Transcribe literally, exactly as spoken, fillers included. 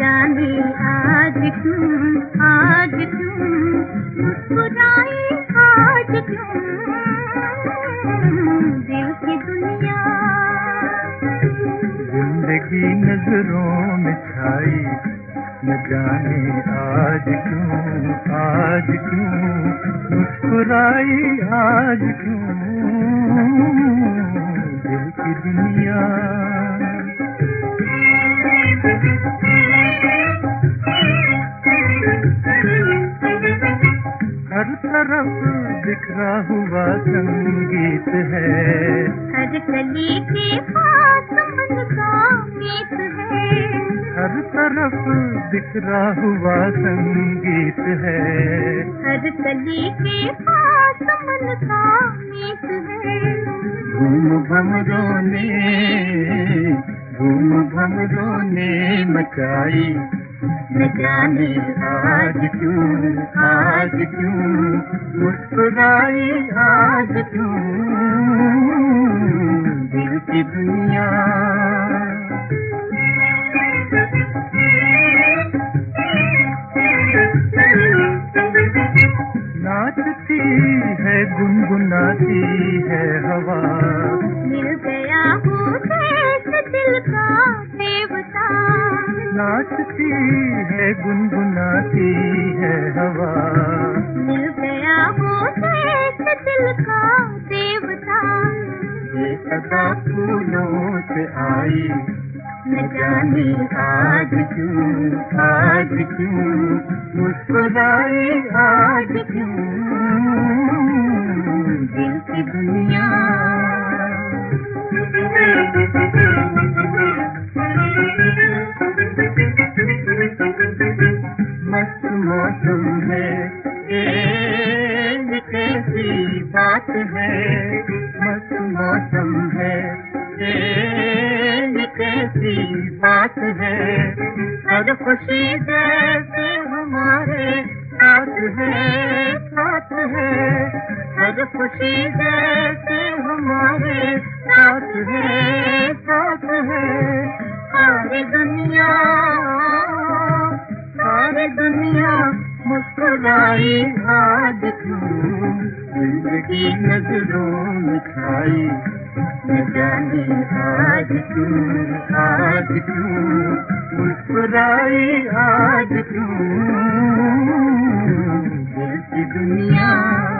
जाने आज क्यों, आज क्यों मुस्कुराई, आज क्यों दिल की दुनिया। जिंदगी नजरों में छाई, न जाने आज क्यों, आज क्यों मुस्कुराई, आज क्यों दिल की दुनिया। हर तरफ बिखरा हुआ संगीत है, हर कली के पास मन का मीत है। हर तरफ बिखरा हुआ संगीत है, हर कली के पास मन का मीत है। घूम भंवरों ने, घूम भंवरों ने मचाई, न जाने आज क्यों, आज क्यों मुस्कुराई, आज क्यों दिल की दुनिया। नाचती है, गुनगुनाती है हवा, मिल गया हो जैसे दिल का देवता। नाचती है, गुनगुनाती है हवा, मिल गया हो जैसे दिल का देवता। ये सदा फूलों से आई, न जाने आज क्यों, आज क्यों मुस्कुराई, आज क्यों दिल की दुनिया। मस्त मौसम है, ये कैसी बात है, मस्त मौसम है, ये कैसी बात है। हर खुशी जैसे हमारे साथ है, साथ है। हर खुशी जैसे हमारे साथ है, साथ है। सारी दुनिया, सारी दुनिया मुस्कुराई, आज क्यों जिंदगी नजरों में छाई, न जाने आज क्यों, आज क्यों मुस्कुराई, आज क्यों दिल की दुनिया।